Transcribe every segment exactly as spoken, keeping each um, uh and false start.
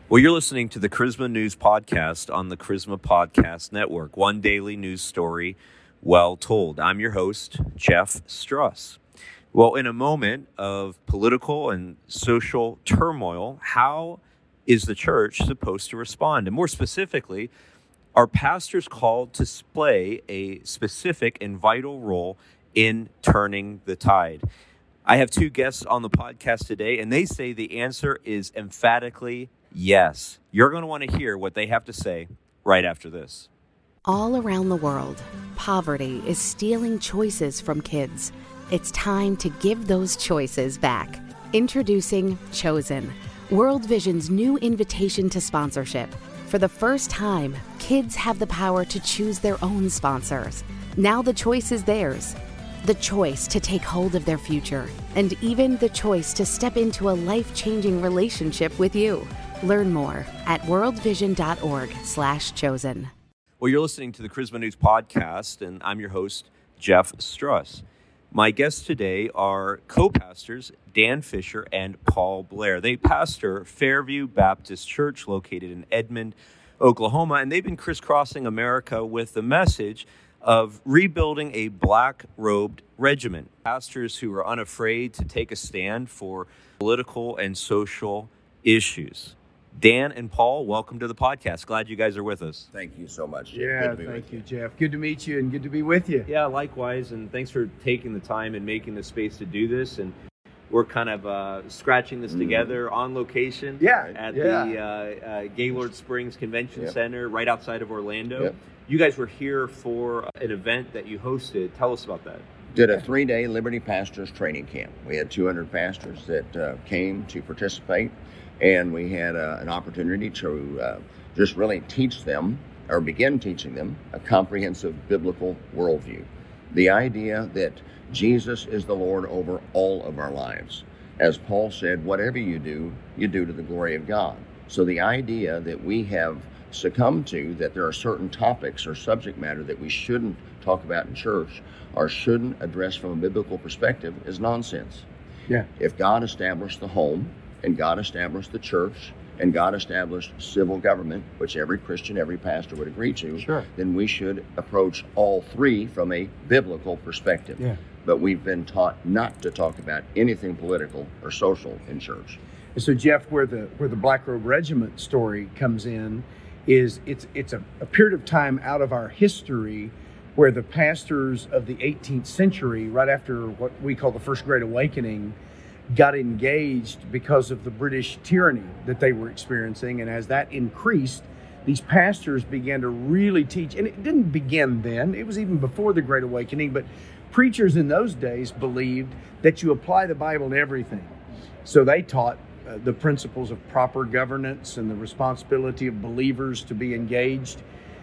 Well, you're listening to the Charisma News Podcast on the Charisma Podcast Network, one daily news story well told. I'm your host, Jeff Struss. Well, in a moment of political and social turmoil, how is the church supposed to respond? And more specifically, are pastors called to play a specific and vital role in turning the tide? I have two guests on the podcast today, and they say the answer is emphatically yes. You're going to want to hear what they have to say right after this. All around the world, poverty is stealing choices from kids. It's time to give those choices back. Introducing Chosen, World Vision's new invitation to sponsorship. For the first time, kids have the power to choose their own sponsors. Now the choice is theirs. The choice to take hold of their future, and even the choice to step into a life-changing relationship with you. Learn more at worldvision.org slash chosen. Well, you're listening to the Charisma News Podcast, and I'm your host, Jeff Struss. My guests today are co-pastors Dan Fisher and Paul Blair. They pastor Fairview Baptist Church located in Edmond, Oklahoma, and they've been crisscrossing America with the message of rebuilding a black-robed regiment. Pastors who are unafraid to take a stand for political and social issues. Dan and Paul, welcome to the podcast. Glad you guys are with us. Thank you so much, Jeff. Yeah, thank you, Jeff. Good to meet you and good to be with you. Yeah, likewise, and thanks for taking the time and making the space to do this. And we're kind of uh, scratching this mm. together on location yeah, at yeah. the uh, uh, Gaylord Springs Convention yep. Center right outside of Orlando. Yep. You guys were here for an event that you hosted. Tell us about that. Did a three-day Liberty Pastors training camp. We had two hundred pastors that uh, came to participate, and we had uh, an opportunity to uh, just really teach them, or begin teaching them, a comprehensive biblical worldview. The idea that Jesus is the Lord over all of our lives. As Paul said, whatever you do, you do to the glory of God. So the idea that we have succumbed to, that there are certain topics or subject matter that we shouldn't talk about in church or shouldn't address from a biblical perspective, is nonsense. Yeah. If God established the home, and God established the church, and God established civil government, which every Christian, every pastor would agree to, sure. then we should approach all three from a biblical perspective. Yeah. But we've been taught not to talk about anything political or social in church. So, Jeff, where the where the Black Robe Regiment story comes in is it's it's a, a period of time out of our history where the pastors of the eighteenth century, right after what we call the First Great Awakening, got engaged because of the British tyranny that they were experiencing. And as that increased, these pastors began to really teach. And it didn't begin then. It was even before the Great Awakening. But preachers in those days believed that you apply the Bible to everything. So they taught uh, the principles of proper governance and the responsibility of believers to be engaged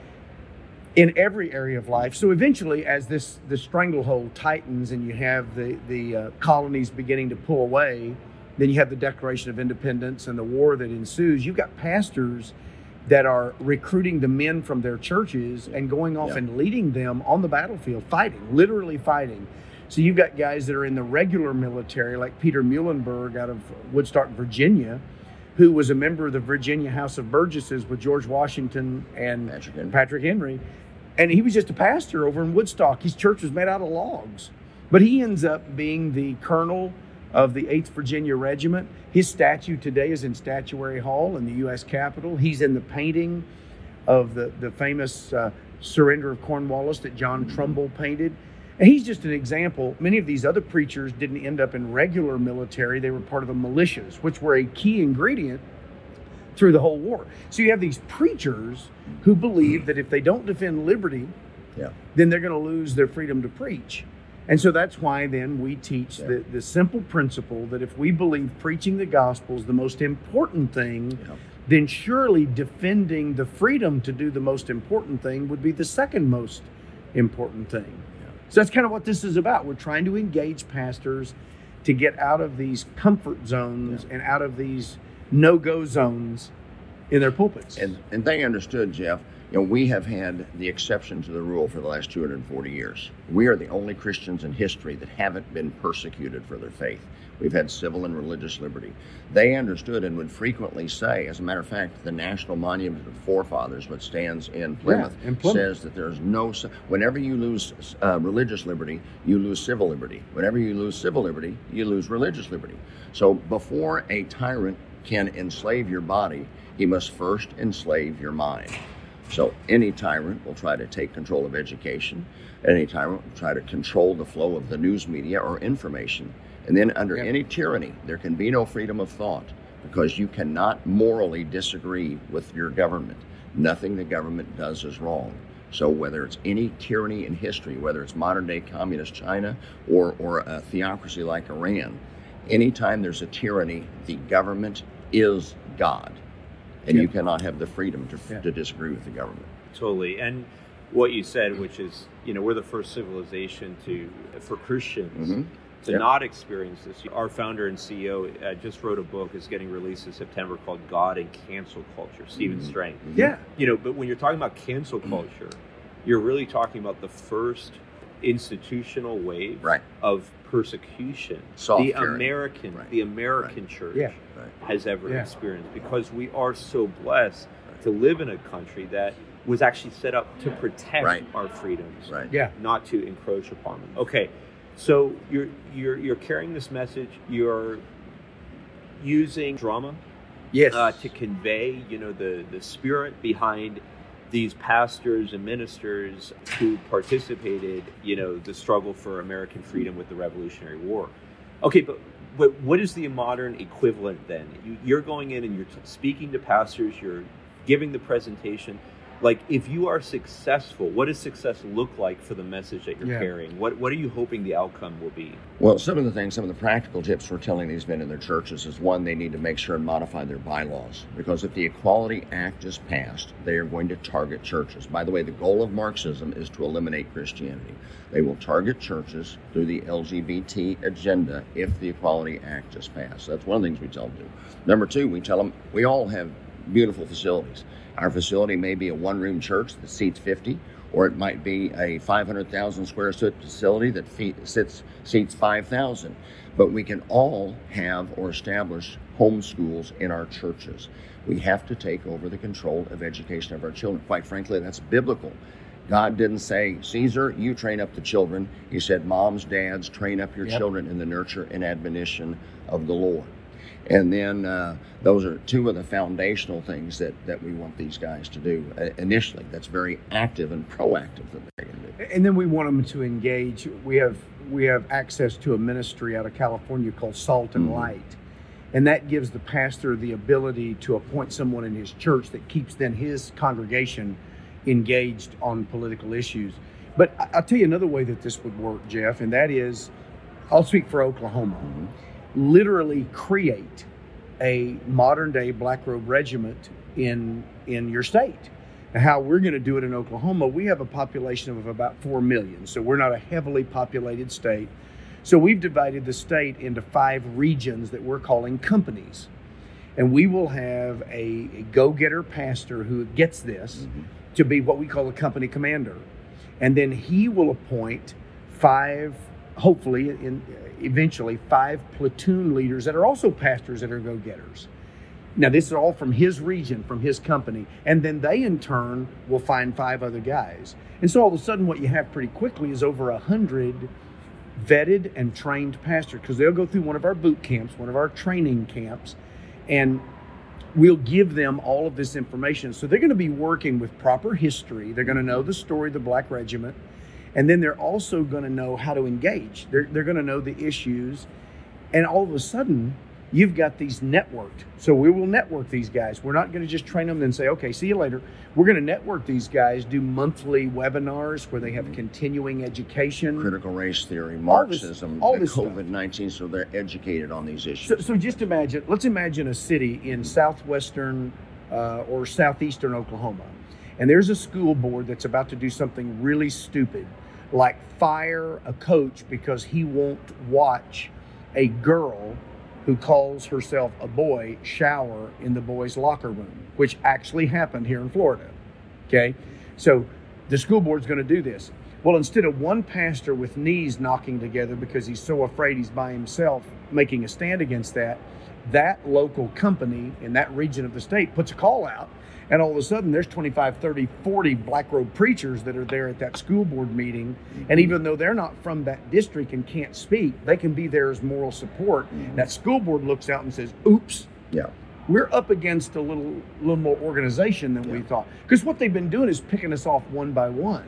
in every area of life. So eventually, as this, this stranglehold tightens and you have the, the uh, colonies beginning to pull away, then you have the Declaration of Independence and the war that ensues. You've got pastors that are recruiting the men from their churches and going off yeah. and leading them on the battlefield, fighting, literally fighting. So you've got guys that are in the regular military, like Peter Muhlenberg out of Woodstock, Virginia, who was a member of the Virginia House of Burgesses with George Washington and Patrick Henry. Patrick Henry. And he was just a pastor over in Woodstock. His church was made out of logs. But he ends up being the colonel of the eighth Virginia Regiment. His statue today is in Statuary Hall in the U S Capitol. He's in the painting of the, the famous uh, Surrender of Cornwallis that John Trumbull painted. And he's just an example. Many of these other preachers didn't end up in regular military. They were part of the militias, which were a key ingredient through the whole war. So you have these preachers who believe that if they don't defend liberty, yeah. then they're going to lose their freedom to preach. And so that's why then we teach yeah. the, the simple principle that if we believe preaching the gospel is the most important thing, yeah. then surely defending the freedom to do the most important thing would be the second most important thing. Yeah. So that's kind of what this is about. We're trying to engage pastors to get out of these comfort zones yeah. and out of these no-go zones in their pulpits. And and they understood, Jeff, you know, we have had the exception to the rule for the last two hundred forty years. We are the only Christians in history that haven't been persecuted for their faith. We've had civil and religious liberty. They understood and would frequently say, as a matter of fact, the National Monument of the Forefathers, which stands in Plymouth, yeah, in Plymouth. says that there's no, whenever you lose uh, religious liberty, you lose civil liberty. Whenever you lose civil liberty, you lose religious liberty. So before a tyrant can enslave your body, he must first enslave your mind. So any tyrant will try to take control of education. Any tyrant will try to control the flow of the news media or information. And then under yeah. any tyranny, there can be no freedom of thought, because you cannot morally disagree with your government. Nothing the government does is wrong. So whether it's any tyranny in history, whether it's modern-day communist China or, or a theocracy like Iran, anytime there's a tyranny, the government is God. And yeah. you cannot have the freedom to, yeah. to disagree with the government. Totally. And what you said, which is, you know, we're the first civilization to, for Christians, mm-hmm. to yep. not experience this. Our founder and C E O uh, just wrote a book, it's getting released in September, called God and Cancel Culture, Stephen mm-hmm. Strang. Mm-hmm. Yeah. You know, but when you're talking about cancel culture, you're really talking about the first institutional wave right. of persecution Soft the tyranny. American right. the American right. church yeah. has ever yeah. experienced, because we are so blessed right. to live in a country that was actually set up to protect right. our freedoms, right. yeah. not to encroach upon them. Okay, so you're you're you're carrying this message. You're using drama, yes, uh, to convey, you know, the the spirit behind these pastors and ministers who participated, you know, the struggle for American freedom with the Revolutionary War. Okay, but but what is the modern equivalent then? You, you're going in and you're t- speaking to pastors. You're giving the presentation. Like, if you are successful, what does success look like for the message that you're yeah. carrying? What What are you hoping the outcome will be? Well, some of the things, some of the practical tips we're telling these men in their churches is, one, they need to make sure and modify their bylaws. Because if the Equality Act is passed, they are going to target churches. By the way, the goal of Marxism is to eliminate Christianity. They will target churches through the L G B T agenda if the Equality Act is passed. That's one of the things we tell them to do. Number two, we tell them we all have beautiful facilities. Our facility may be a one-room church that seats fifty, or it might be a five hundred thousand square foot facility that fe- sits, seats five thousand. But we can all have or establish home schools in our churches. We have to take over the control of education of our children. Quite frankly, that's biblical. God didn't say, Caesar, you train up the children. He said, moms, dads, train up your yep. children in the nurture and admonition of the Lord. And then uh, those are two of the foundational things that, that we want these guys to do uh, initially. That's very active and proactive that they can do. And then we want them to engage. We have we have access to a ministry out of California called Salt and mm-hmm. Light. And that gives the pastor the ability to appoint someone in his church that keeps then his congregation engaged on political issues. But I'll tell you another way that this would work, Jeff, and that is, I'll speak for Oklahoma. Mm-hmm. Literally create a modern day Black Robe Regiment in in your state. Now, how we're going to do it in Oklahoma, we have a population of about four million, so we're not a heavily populated state. So we've divided the state into five regions that we're calling companies, and we will have a, a go-getter pastor who gets this mm-hmm. to be what we call a company commander, and then he will appoint five, hopefully in eventually five platoon leaders that are also pastors that are go-getters. Now, this is all from his region, from his company, and then they in turn will find five other guys. And so all of a sudden what you have pretty quickly is over a hundred vetted and trained pastors, because they'll go through one of our boot camps, one of our training camps, and we'll give them all of this information. So they're going to be working with proper history. They're going to know the story of the Black Regiment. And then they're also going to know how to engage. They're, they're going to know the issues. And all of a sudden, you've got these networked. So we will network these guys. We're not going to just train them and say, okay, see you later. We're going to network these guys, do monthly webinars where they have continuing education. Critical race theory, Marxism, all this, all this COVID nineteen, so they're educated on these issues. So, so just imagine, let's imagine a city in southwestern uh, or southeastern Oklahoma. And there's a school board that's about to do something really stupid, like fire a coach because he won't watch a girl who calls herself a boy shower in the boys' locker room, which actually happened here in Florida. Okay? So the school board's going to do this. Well, instead of one pastor with knees knocking together because he's so afraid he's by himself making a stand against that, that local company in that region of the state puts a call out, and all of a sudden there's twenty-five, thirty, forty Black Robe preachers that are there at that school board meeting. Mm-hmm. And even though they're not from that district and can't speak, they can be there as moral support. Mm-hmm. That school board looks out and says, oops, yeah, we're up against a little, little more organization than yeah. we thought. Because what they've been doing is picking us off one by one.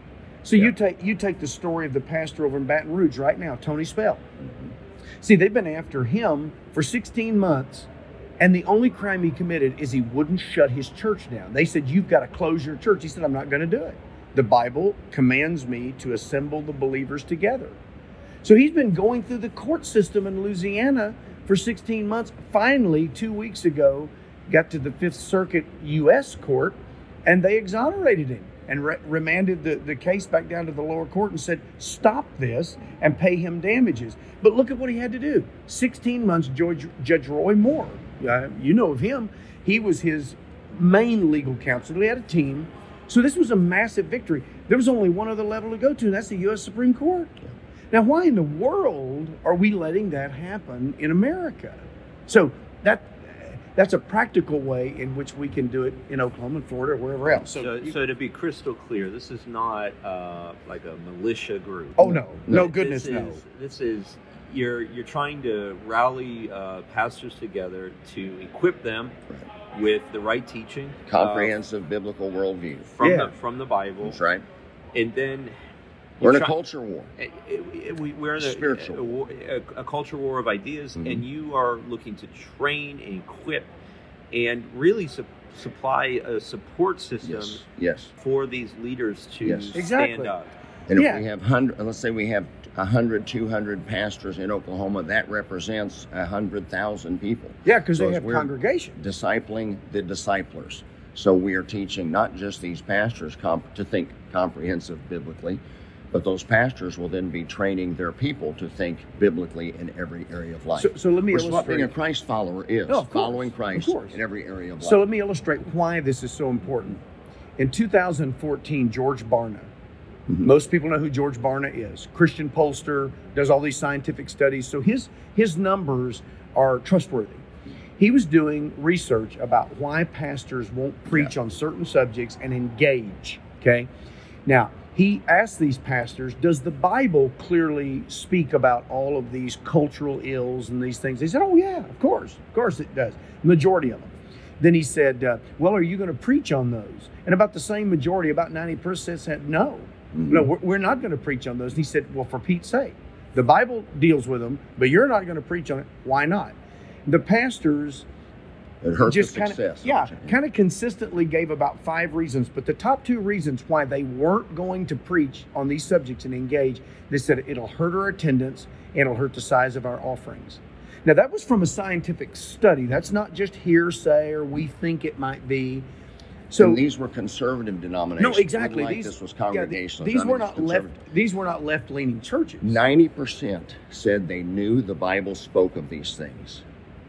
So yeah. you take you take the story of the pastor over in Baton Rouge right now, Tony Spell. Mm-hmm. See, they've been after him for sixteen months, and the only crime he committed is he wouldn't shut his church down. They said, you've got to close your church. He said, I'm not going to do it. The Bible commands me to assemble the believers together. So he's been going through the court system in Louisiana for sixteen months. Finally, two weeks ago, got to the Fifth Circuit U S court, and they exonerated him and re- remanded the, the case back down to the lower court and said, stop this and pay him damages. But look at what he had to do. sixteen months, George, Judge Roy Moore, uh, you know of him. He was his main legal counsel. He had a team. So this was a massive victory. There was only one other level to go to, and that's the U S Supreme Court. Now, why in the world are we letting that happen in America? So that that's a practical way in which we can do it in Oklahoma and Florida or wherever else. So, so, you, so to be crystal clear, this is not uh, like a militia group. Oh, no. No, no goodness, this no. Is, this is, you're, you're trying to rally uh, pastors together to equip them right. with the right teaching. Comprehensive uh, biblical worldview. From, yeah. the, from the Bible. That's right. And then... We're in a culture war. It, it, we, we're in a, spiritual a, a, a culture war of ideas, mm-hmm. and you are looking to train and equip and really su- supply a support system yes. Yes. for these leaders to yes. stand exactly. up. And if yeah. we have hundred, let's say we have one hundred, two hundred pastors in Oklahoma, that represents one hundred thousand people. Yeah, because so they have congregations. Discipling the disciplers. So we are teaching not just these pastors comp- to think comprehensive biblically, but those pastors will then be training their people to think biblically in every area of life. So, so let me Which illustrate. is what being a Christ follower is, no, following course, Christ in every area of life. So let me illustrate why this is so important. In two thousand fourteen, George Barna, mm-hmm. most people know who George Barna is. Christian pollster, does all these scientific studies. So his his numbers are trustworthy. He was doing research about why pastors won't preach yeah. on certain subjects and engage, okay? Now, he asked these pastors, does the Bible clearly speak about all of these cultural ills and these things? They said, oh, yeah, of course. Of course it does. Majority of them. Then he said, uh, well, are you going to preach on those? And about the same majority, about ninety percent said, no. Mm-hmm. No, we're, we're not going to preach on those. And he said, well, for Pete's sake, the Bible deals with them, but you're not going to preach on it. Why not? The pastors... It hurts just the kind success. of, yeah, kind of consistently gave about five reasons, but the top two reasons why they weren't going to preach on these subjects and engage, they said it'll hurt our attendance and it'll hurt the size of our offerings. Now, that was from a scientific study. That's not just hearsay or we think it might be. So and these were conservative denominations. No, exactly. Like these, this was congregational. Yeah, these, were not left. These were not left-leaning churches. Ninety percent said they knew the Bible spoke of these things.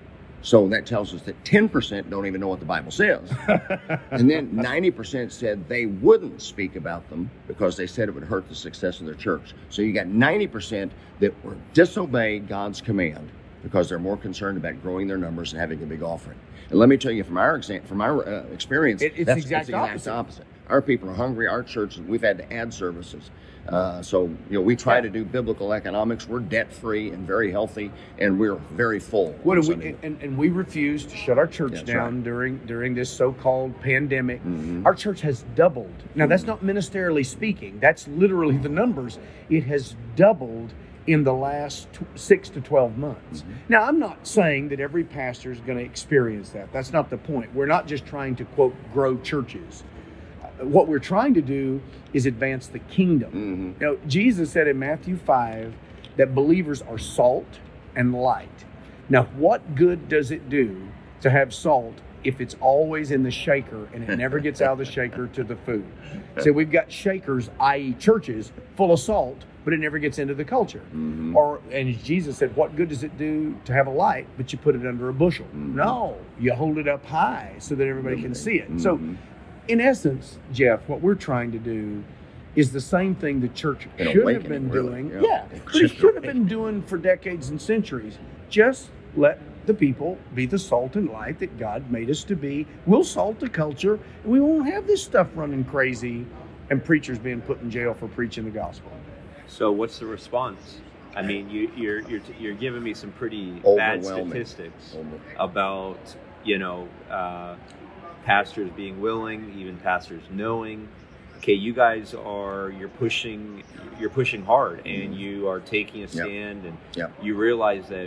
So that tells us that ten percent don't even know what the Bible says. And then ninety percent said they wouldn't speak about them because they said it would hurt the success of their church. So you got ninety percent that were disobey God's command because they're more concerned about growing their numbers and having a big offering. And let me tell you from our exam- from our uh, experience, it, it's that's the exact, it's the exact opposite. opposite. Our people are hungry. Our churches, we've had to add services. Uh, so, you know, we try yeah. to do biblical economics. We're debt-free and very healthy, and we're very full. What do we, and, and we refuse to shut our church that's down right. during during this so-called pandemic. Mm-hmm. Our church has doubled. Now, that's not ministerially speaking. That's literally the numbers. It has doubled in the last t- six to twelve months. Mm-hmm. Now, I'm not saying that every pastor is going to experience that. That's not the point. We're not just trying to, quote, grow churches. What we're trying to do is advance the kingdom. Mm-hmm. You know, Jesus said in Matthew five that believers are salt and light. Now, what good does it do to have salt if it's always in the shaker and it never gets out of the shaker to the food? So we've got shakers, that is churches, full of salt, but it never gets into the culture. Mm-hmm. Or, and as Jesus said, what good does it do to have a light, but you put it under a bushel? Mm-hmm. No, you hold it up high so that everybody can see it. Mm-hmm. So, in essence, Jeff, what we're trying to do is the same thing the church An should have awakening, been really. doing. Yeah. Yeah, It's but it just should have been awakening. doing for decades and centuries. Just let the people be the salt and light that God made us to be. We'll salt the culture, and we won't have this stuff running crazy and preachers being put in jail for preaching the gospel. So what's the response? I mean, you, you're you're you're giving me some pretty bad Overwhelming. statistics Over- about, you know, uh, pastors being willing, even pastors knowing. Okay, you guys are you're pushing you're pushing hard, and you are taking a stand, and Yep. you realize that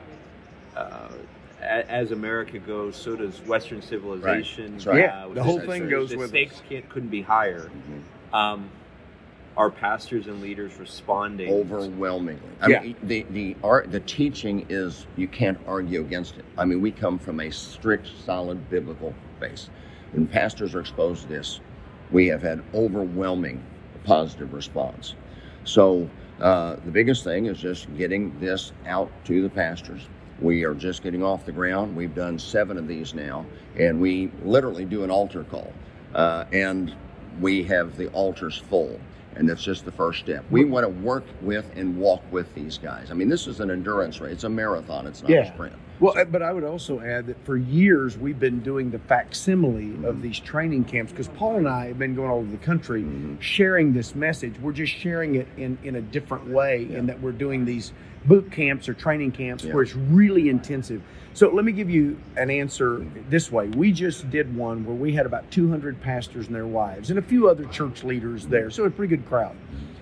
uh, a- as America goes, so does Western civilization. That's right. Yeah, with the whole the- thing the- goes the with stakes us. can't couldn't be higher. Mhm. Um, are pastors and leaders responding? Overwhelmingly. I Yeah. mean, the the art, the teaching is you can't argue against it. I mean, we come from a strict, solid biblical base. When pastors are exposed to this, we have had overwhelming positive response. So uh, the biggest thing is just getting this out to the pastors. We are just getting off the ground. We've done seven of these now, and we literally do an altar call, uh, and we have the altars full. And that's just the first step. We want to work with and walk with these guys. I mean, this is an endurance race. It's a marathon. It's not Yeah. a sprint. Well, uh, but I would also add that for years we've been doing the facsimile of these training camps because Paul and I have been going all over the country Mhm. sharing this message. We're just sharing it in, in a different way Yeah. in that we're doing these boot camps or training camps Yeah. where it's really intensive. So let me give you an answer this way. We just did one where we had about two hundred pastors and their wives and a few other church leaders there. So a pretty good crowd.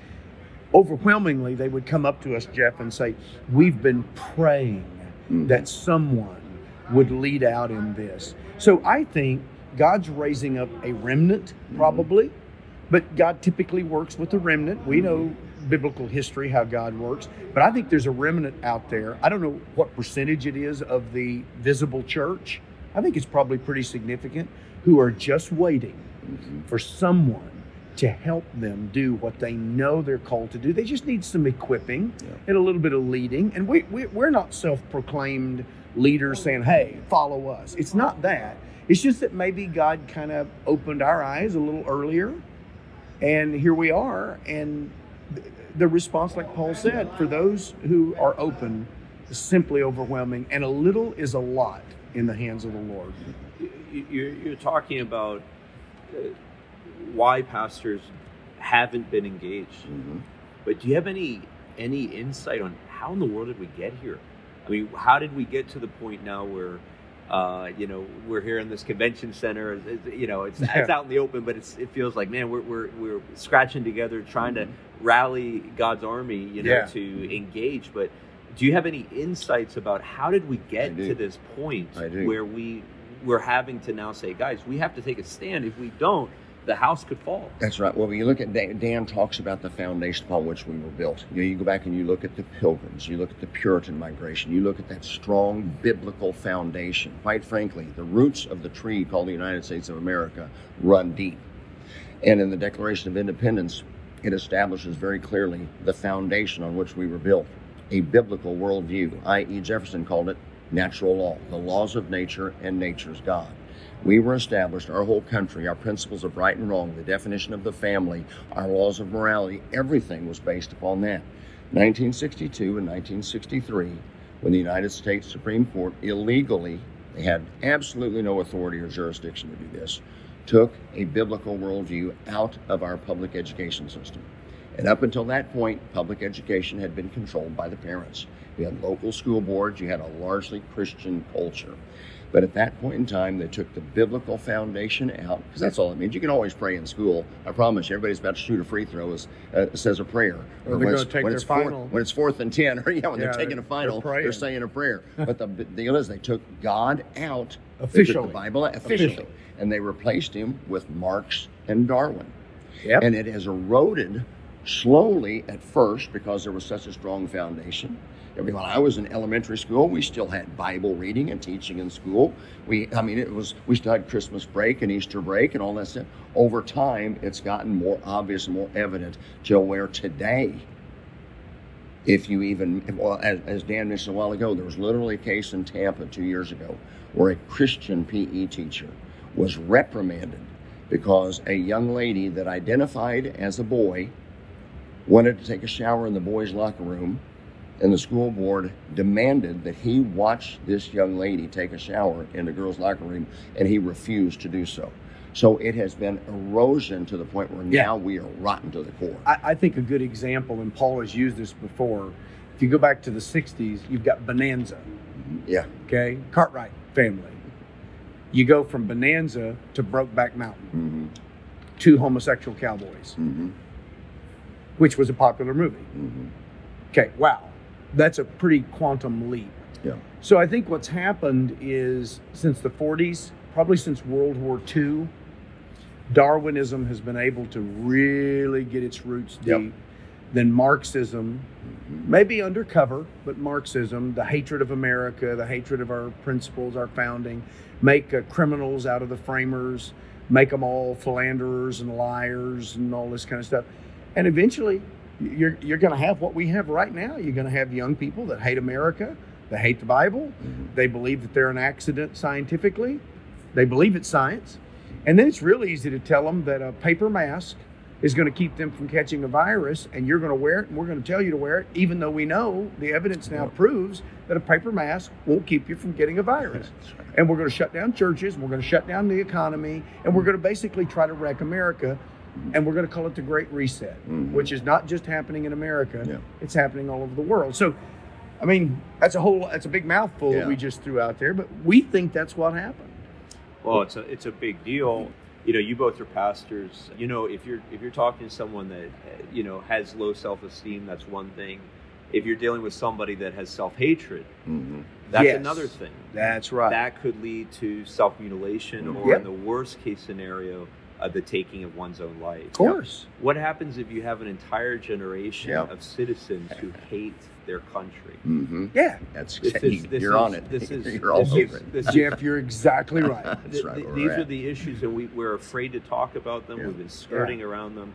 Overwhelmingly, they would come up to us, Jeff, and say, we've been praying Mhm. that someone would lead out in this. So I think God's raising up a remnant, probably, but God typically works with a remnant. We know biblical history, how God works, but I think there's a remnant out there. I don't know what percentage it is of the visible church. I think it's probably pretty significant, who are just waiting Mhm. for someone to help them do what they know they're called to do. They just need some equipping Yeah. and a little bit of leading. And we, we, we're not self-proclaimed leaders saying, hey, follow us. It's not that. It's just that maybe God kind of opened our eyes a little earlier. And here we are. And th- the response, like Paul said, for those who are open is simply overwhelming. And a little is a lot in the hands of the Lord. You- You're, you're talking about uh, why pastors haven't been engaged, Mhm. but do you have any any insight on how in the world did we get here? I mean, how did we get to the point now where uh, you know we're here in this convention center? It- it- You know, it's Yeah. it's out in the open, but it's it feels like man, we're we're we're scratching together, trying to rally God's army, you know, Yeah. to engage. But do you have any insights about how did we I get do. to this point I do. where we we're having to now say, guys, we have to take a stand. If we don't, the house could fall. That's right. Well, when you look at Dan, Dan talks about the foundation upon which we were built. You know, you go back and you look at the Pilgrims, you look at the Puritan migration, you look at that strong biblical foundation. Quite frankly, the roots of the tree called the United States of America run deep. And in the Declaration of Independence, it establishes very clearly the foundation on which we were built, a biblical worldview, that is. Jefferson called it natural law, the laws of nature and nature's God. We were established, our whole country, our principles of right and wrong, the definition of the family, our laws of morality, everything was based upon that. nineteen sixty-two and nineteen sixty-three, when the United States Supreme Court illegally, they had absolutely no authority or jurisdiction to do this, took a biblical worldview out of our public education system. And up until that point, public education had been controlled by the parents. You had local school boards, you had a largely Christian culture. But at that point in time, they took the biblical foundation out, because that's all it means. You can always pray in school. I promise you, everybody's about to shoot a free throw, is, uh, says a prayer. Or they're when gonna it's- take when their it's fourth- final. When it's fourth and ten, or yeah, when Yeah, they're taking they're- a final, they're they're, praying. saying a prayer. But the b- deal is, they took God out. They took Officially. the Bible out, officially. Officially. And they replaced him with Marx and Darwin. Yep. And it has eroded slowly at first because there was such a strong foundation. I mean, when I was in elementary school, we still had Bible reading and teaching in school. We, I mean, it was, we still had Christmas break and Easter break and all that stuff. Over time, it's gotten more obvious and more evident to where today, if you even, well, as, as Dan mentioned a while ago, there was literally a case in Tampa two years ago where a Christian P E teacher was reprimanded because a young lady that identified as a boy wanted to take a shower in the boys' locker room, and the school board demanded that he watch this young lady take a shower in the girls' locker room, and he refused to do so. So it has been erosion to the point where Yeah. now we are rotten to the core. I, I think a good example, and Paul has used this before, if you go back to the sixties, you've got Bonanza, Yeah. okay? Cartwright family. You go from Bonanza to Brokeback Mountain, Mm-hmm. two homosexual cowboys, Mm-hmm. which was a popular movie. Mm-hmm. Okay, wow. That's a pretty quantum leap. Yeah. So I think what's happened is since the forties, probably since World War Two, Darwinism has been able to really get its roots deep. Yep. Then Marxism, maybe undercover, but Marxism, the hatred of America, the hatred of our principles, our founding, make uh, criminals out of the framers, make them all philanderers and liars and all this kind of stuff. And eventually, you're you're going to have what we have right now. You're going to have young people that hate America, they hate the Bible, Mm-hmm. they believe that they're an accident scientifically, they believe it's science. And then it's really easy to tell them that a paper mask is going to keep them from catching a virus, and you're going to wear it, and we're going to tell you to wear it, even though we know the evidence now proves that a paper mask won't keep you from getting a virus. And we're going to shut down churches, and we're going to shut down the economy, and we're going to basically try to wreck America, and we're going to call it the Great Reset, Mhm. which is not just happening in America, Yeah. it's happening all over the world. So, I mean, that's a whole, that's a big mouthful Yeah. that we just threw out there, but we think that's what happened. Well, it's a it's a big deal. You know, you both are pastors. You know, if you're if you're talking to someone that uh, you know has low self-esteem, that's one thing. If you're dealing with somebody that has self-hatred, Mm-hmm. that's Yes. another thing. That's right. That could lead to self-mutilation, or Yep. in the worst case scenario, uh, the taking of one's own life. Of course. What happens if you have an entire generation Yep. of citizens who hate their country? Mm-hmm. Yeah. That's This is- this you're is- on it. This is you're all this over is- it. this is- Jeff, you're exactly right. That's Th- right. th- where these we're are at. the issues, and we, we're afraid to talk about them. Yeah. We've been skirting around them.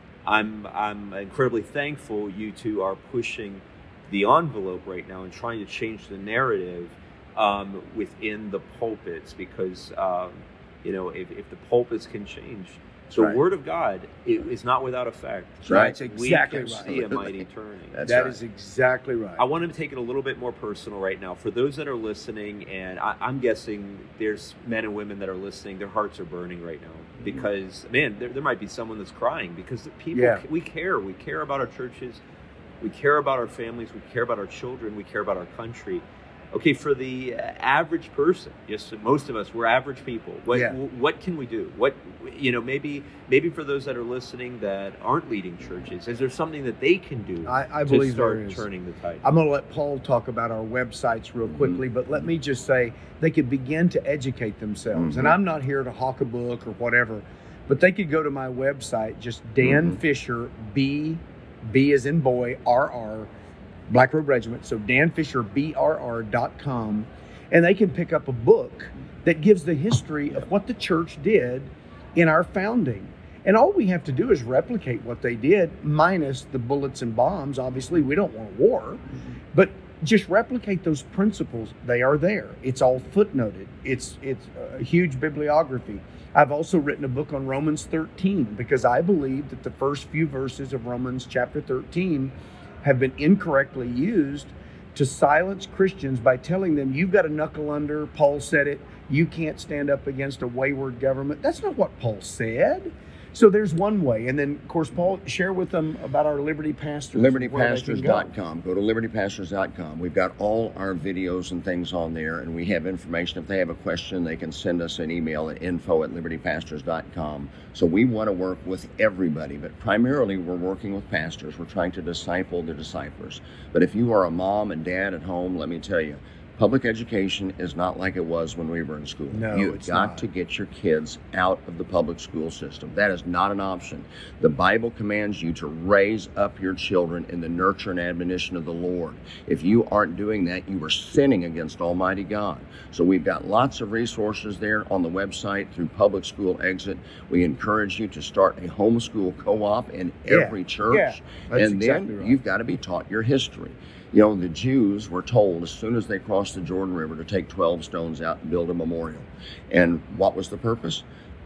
I'm I'm incredibly thankful you two are pushing the envelope right now and trying to change the narrative um, within the pulpits, because um, you know if, if the pulpits can change, the right. Word of God it, is not without effect. That's right. That's exactly we can right. see a mighty turning. That's That right. is exactly right. I wanted to take it a little bit more personal right now. For those that are listening, and I, I'm guessing there's men and women that are listening, their hearts are burning right now. Because, man, there, there might be someone that's crying because the people, Yeah. we care. We care about our churches. We care about our families. We care about our children. We care about our country. Okay, for the uh, average person, yes, most of us, we're average people. What Yeah. w- what can we do? What, you know, maybe maybe for those that are listening that aren't leading churches, is there something that they can do I, I to believe start there is. turning the tide? I'm going to let Paul talk about our websites real quickly, but let me just say they could begin to educate themselves. Mhm. And I'm not here to hawk a book or whatever, but they could go to my website, just Dan Mhm. Fisher, B, B as in boy, R R, Black Robe Regiment. So Dan Fisher, B R R dot com. And they can pick up a book that gives the history of what the church did in our founding. And all we have to do is replicate what they did, minus the bullets and bombs. Obviously, we don't want war, but just replicate those principles. They are there. It's all footnoted. It's it's a huge bibliography. I've also written a book on Romans thirteen because I believe that the first few verses of Romans chapter thirteen have been incorrectly used to silence Christians by telling them, you've got to knuckle under. Paul said it. You can't stand up against a wayward government. That's not what Paul said. So there's one way. And then, of course, Paul, share with them about our Liberty Pastors. liberty where they pastors can go. dot com. Go to liberty pastors dot com. We've got all our videos and things on there, and we have information. If they have a question, they can send us an email at info at liberty pastors dot com. So we want to work with everybody, but primarily we're working with pastors. We're trying to disciple the disciples. But if you are a mom and dad at home, let me tell you, public education is not like it was when we were in school. No, You've it's got not. to get your kids out of the public school system. That is not an option. The Bible commands you to raise up your children in the nurture and admonition of the Lord. If you aren't doing that, you are sinning against Almighty God. So we've got lots of resources there on the website through Public School Exit. We encourage you to start a homeschool co-op in Yeah, every church. yeah, that's and then exactly right. you've got to be taught your history. You know, the Jews were told as soon as they crossed the Jordan River to take twelve stones out and build a memorial. And what was the purpose?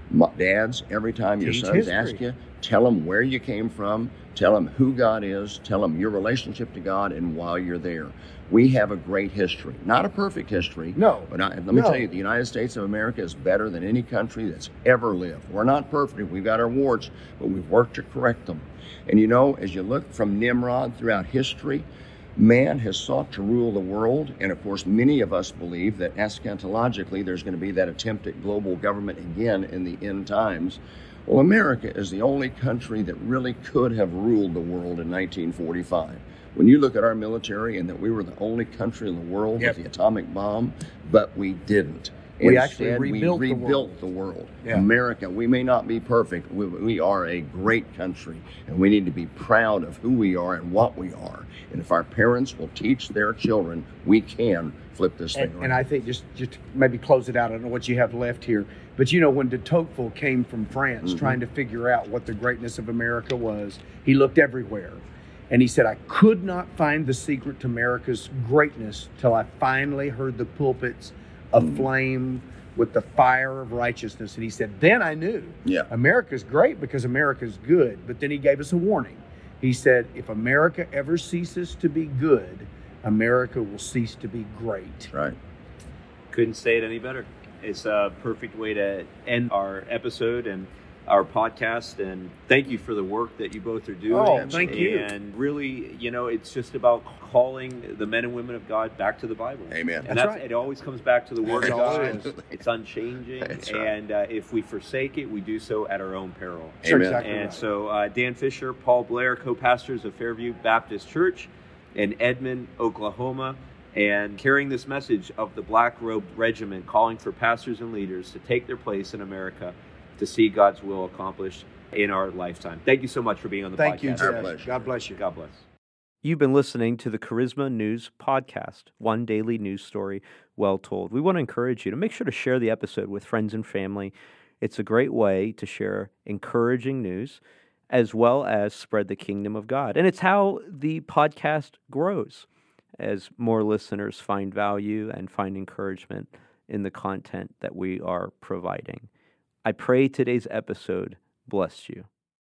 Mo- Dads, every time your Teach sons history. ask you, tell them where you came from, tell them who God is, tell them your relationship to God, and why you're there. We have a great history. Not a perfect history. No. But I, let me No. tell you, the United States of America is better than any country that's ever lived. We're not perfect. We've got our warts, but we've worked to correct them. And you know, as you look from Nimrod throughout history, man has sought to rule the world. And of course, many of us believe that eschatologically there's going to be that attempt at global government again in the end times. Well, America is the only country that really could have ruled the world in nineteen forty-five. When you look at our military and that we were the only country in the world Yep. with the atomic bomb, but we didn't. We Instead, actually rebuilt we the rebuilt world. the world. Yeah. America, we may not be perfect. We, we are a great country, and we need to be proud of who we are and what we are. And if our parents will teach their children, we can flip this thing And, around. and I think just just to maybe close it out. I don't know what you have left here, but you know when de Tocqueville came from France Mhm. trying to figure out what the greatness of America was, he looked everywhere, and he said, "I could not find the secret to America's greatness till I finally heard the pulpits aflame with the fire of righteousness." And he said, "Then I knew yeah. America's great because America's good." But then he gave us a warning. He said, "If America ever ceases to be good, America will cease to be great." Right. Couldn't say it any better. It's a perfect way to end our episode and our podcast. And thank you for the work that you both are doing. Oh, thank you. And really, you know, it's just about calling the men and women of God back to the Bible. Amen. And That's that's, right. It always comes back to the Word of It God. always is. It's unchanging. That's right. And uh, if we forsake it, we do so at our own peril. That's Amen. exactly And right. so uh, Dan Fisher, Paul Blair, co-pastors of Fairview Baptist Church in Edmond, Oklahoma, and carrying this message of the Black Robed Regiment, calling for pastors and leaders to take their place in America to see God's will accomplished in our lifetime. Thank you so much for being on the Thank podcast. you, Our Jeff. pleasure. God bless you. God bless. You've been listening to the Charisma News Podcast, one daily news story well told. We want to encourage you to make sure to share the episode with friends and family. It's a great way to share encouraging news as well as spread the kingdom of God. And it's how the podcast grows as more listeners find value and find encouragement in the content that we are providing. I pray today's episode blessed you.